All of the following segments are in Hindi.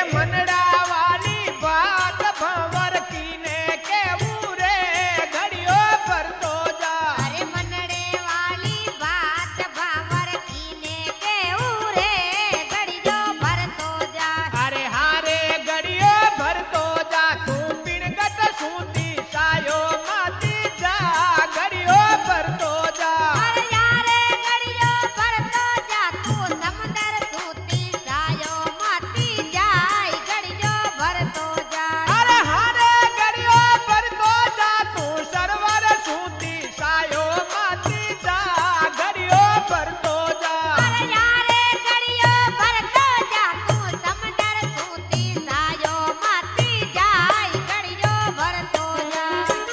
मनड़ा वाली बात भंवर कीने केवू रे घड़ियो भरतो जा। अरे मनड़े वाली बात भंवर कीने केवू रे घड़ियो भरतो जा। अरे हारे घड़ियो भरतो जा तू पिणगट सूती सायो माती जा घड़ियो भरतो जा। अरे यारे घड़ियो भरतो जा तू समंदर सूती सायो माती जाय घड़ियो भरतो जा। अरे हारे घड़ियो भरतो जा तू सरवर सूती सायो माती जा घड़ियो भरतो जा। अरे यारे घड़ियो भरतो जा तू समंदर सूती सायो माती जाय घड़ियो भरतो जा।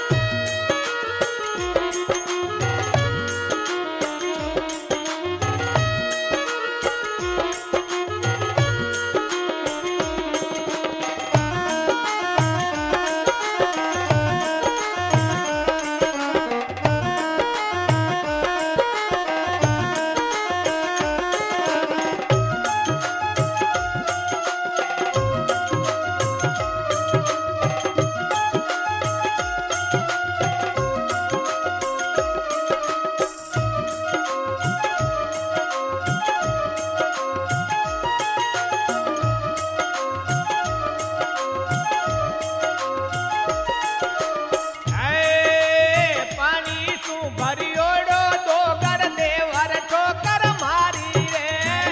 ऐ पानी सु भरियोड़ो दोगर देवर ठोकर मारी रे।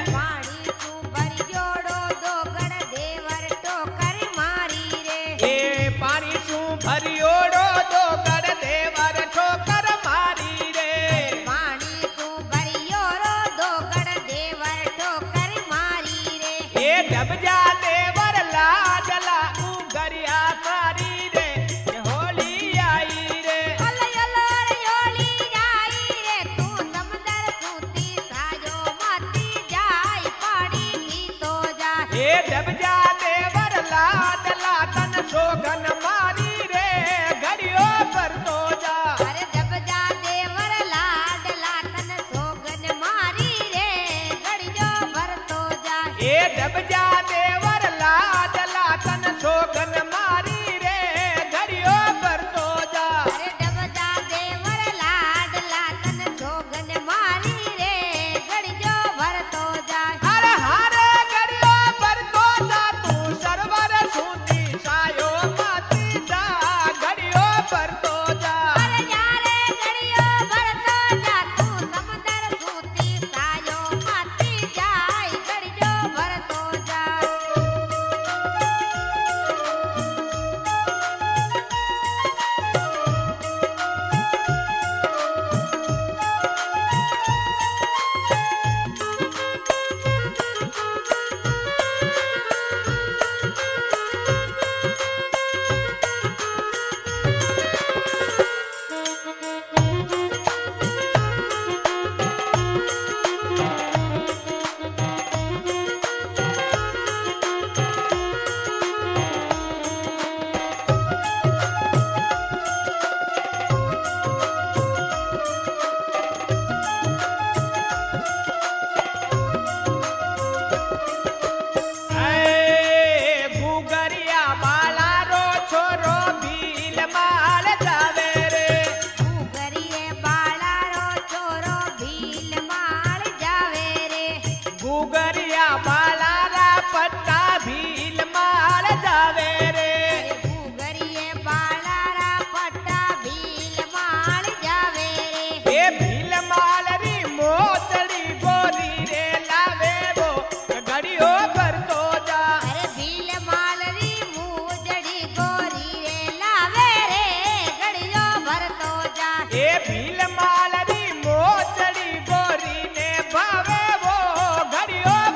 पाणी तू भरियोड़ो दोगड़ देवर टोकर मारी रे। ए पानी सु भरियोड़ो दोगर देवर ठोकर मारी रे। पाणी तू भरियोड़ो दोगड़ देवर टोकर मारी रे। ए डबजा देवर लाडला उगरिया मारी रे ये होली आई रे। अलयलोर योली जाई रे तू समंदर सूती सायो माती जाय पाड़ी पीतो जा। ए डबजा देवर लाडला तन सोगन मारी रे घड़ियो भरतो जा। अरे डबजा देवर लाडला तन सोगन मारी रे घड़ियो भरतो जा। ए डबजा देवर लाडला तन सोगन मारी रे घड़ियो भरतो जा। अरे डबजा देवर लाडला तन सोगन मारी रे घड़ियो भरतो जा। अरे हारे घड़ियो भरतो जा तू सरवर सूती सायो माती जा घड़ियो भरतो जा। अरे यारे घड़ियो भरतो जा तू समंदर सूती सायो माती जाय घड़ियो भरतो जा। ऐ गुगरिया बाला रो छोरो भील माल जावे रे। गुगरिये बाळा रो छोरो भील माळ जावे रे। गुगरिया बाला रा पट्टा भील माल जावे रे। गुगरिये बाळा रा पट्टा भील माळ जावे रे। ए भील माल री मोचड़ी गोरी रे लावे वो घड़ियो भरतो जा। अरे भील माल री मूजड़ी गोरी रे लावे रे घड़ियो भरतो जा। ए भील माल री मोचड़ी गोरी ने भावे वो घड़ियो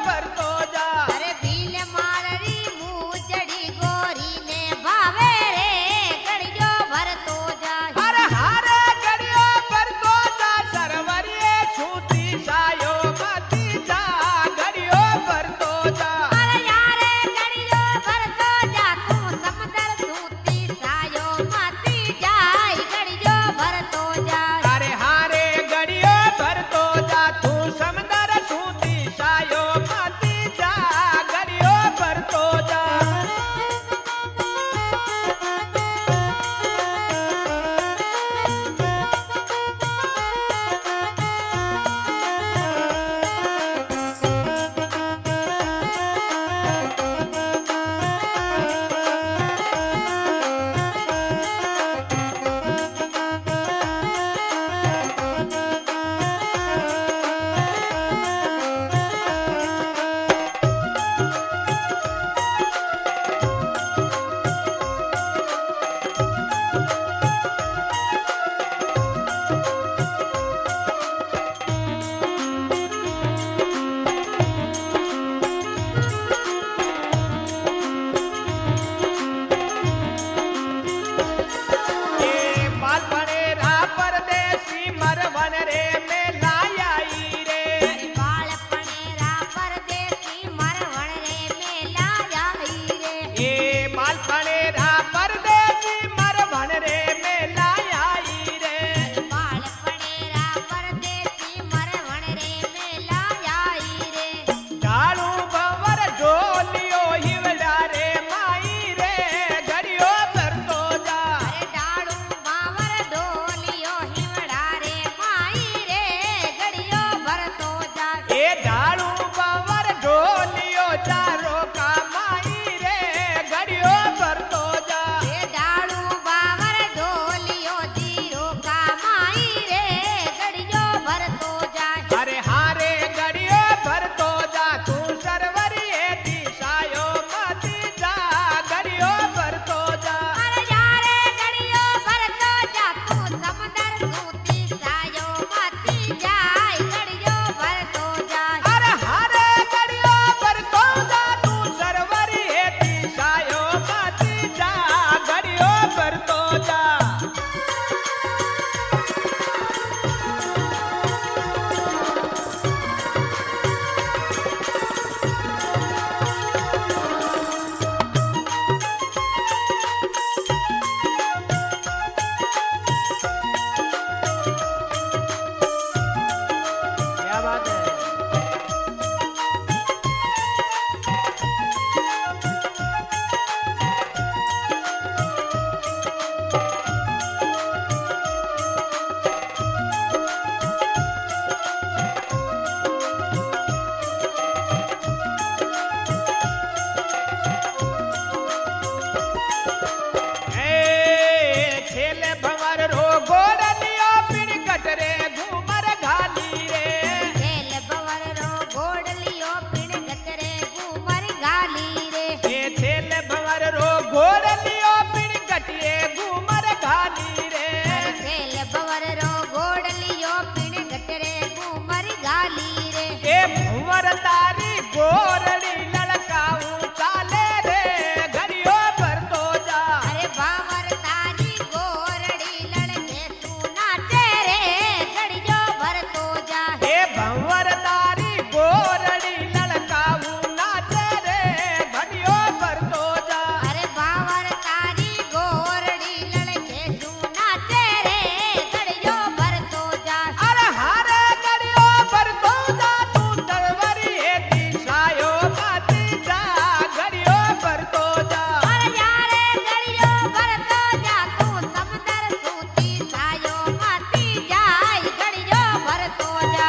तारी गोरड़ी लड़काऊं चाले रे घड़ियो भरतो जा। अरे बावर तारी गोरड़ी लड़के तू नाचे रे घड़ियो भरतो जा। हे भंवर तारी गोरड़ी लड़काऊं नाचे रे घड़ियो भरतो जा। अरे बावर तारी गोरड़ी लड़के तू नाचे रे घड़ियो भरतो जा। अरे हारे घड़ियो भरतो जा तू तलवारी है दिशायो माती जा घड़ियो भरतो जा। अरे यारे घड़ियो भरतो जा तू समंदर सूती सायो माती जाय घड़ियो भरतो जा।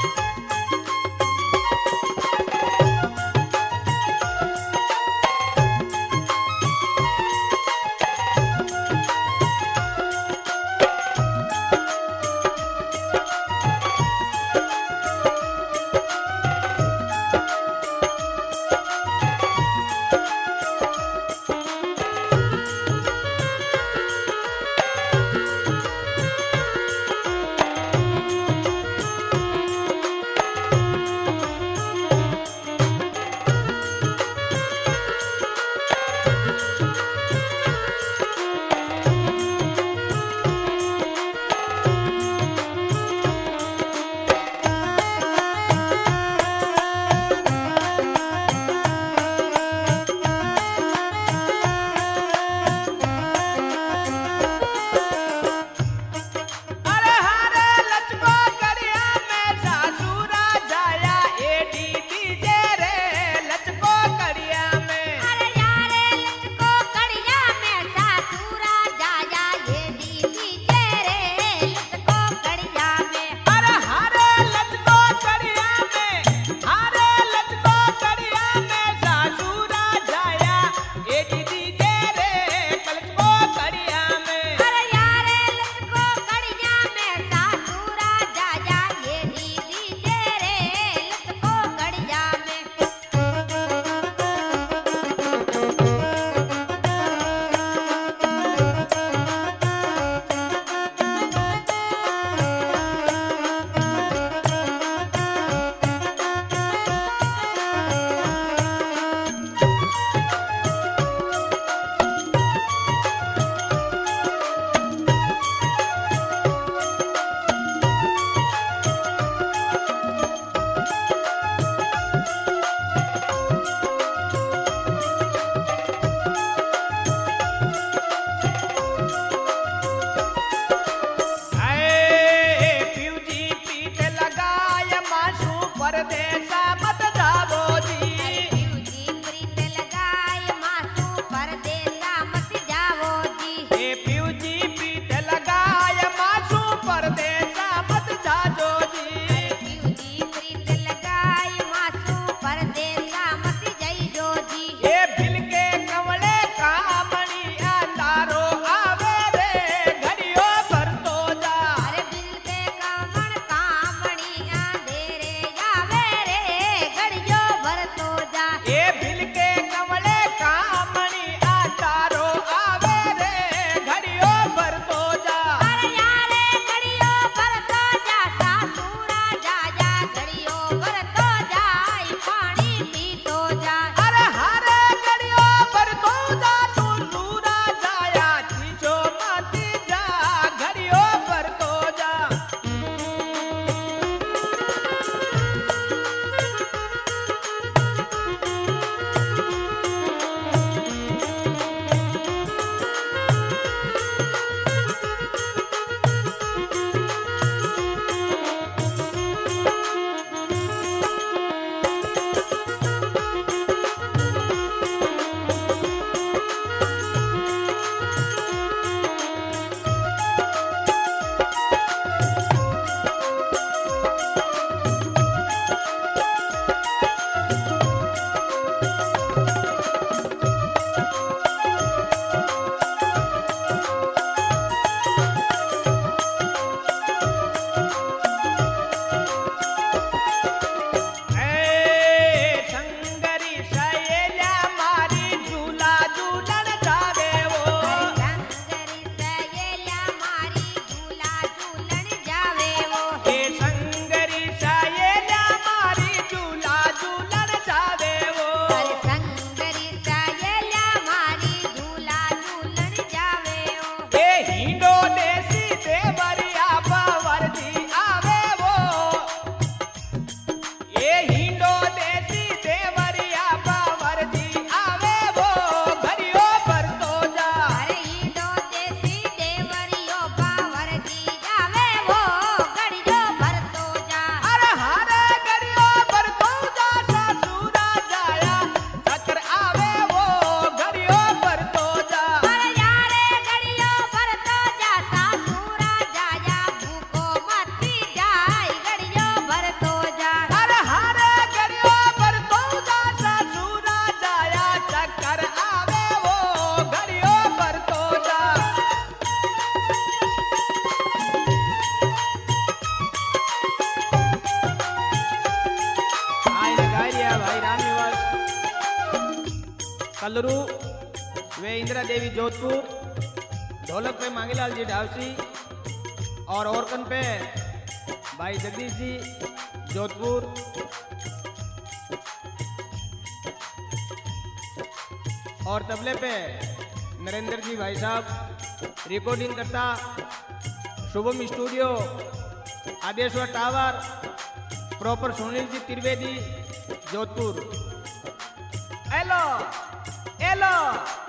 अरे हारे लचको कड़िया में सासुरा जाया एडी डीजे रे लचको कड़िया में। अरे यारे लचको कड़िया में सासुरा जाया ये दीदी तेरे लचको कड़िया में। अरे हारे लचको कड़िया में हारे लचको कड़िया में सासुरा जाया एडी डीजे रे लचको कड़िया में। अरे यारे लचको कड़िया में सासुरा जाया ये दीदी तेरे लचको कड़िया में। आए प्यूजी पीठ लगाय मासू परदेसा मत जावो जी। जी प्रीत लगाय मासू परदेसा मत जावो जी। हे प्यूजी पीठ लगाय मासू परदेसा मत जाजो जी। जी प्रीत लगाय मासू परदेसा मत जइजो जी। ये बिल के कमले कामणी अंधारो आवे रे घड़ियो भरतो जा। अरे बिल के कामण कामणी अंधेरे जावे रे भाई राम निवास कलरू, वे इंदिरा देवी जोधपुर, ढोलक पे मांगीलाल जी ढावसी और औरकन पे भाई जगदीश जी जोधपुर। और तबले पे नरेंद्र जी भाई साहब, रिकॉर्डिंग करता Shubham studio, Adeshwar tower, proper Sunil ji Trivedi Jodhpur. Hello hello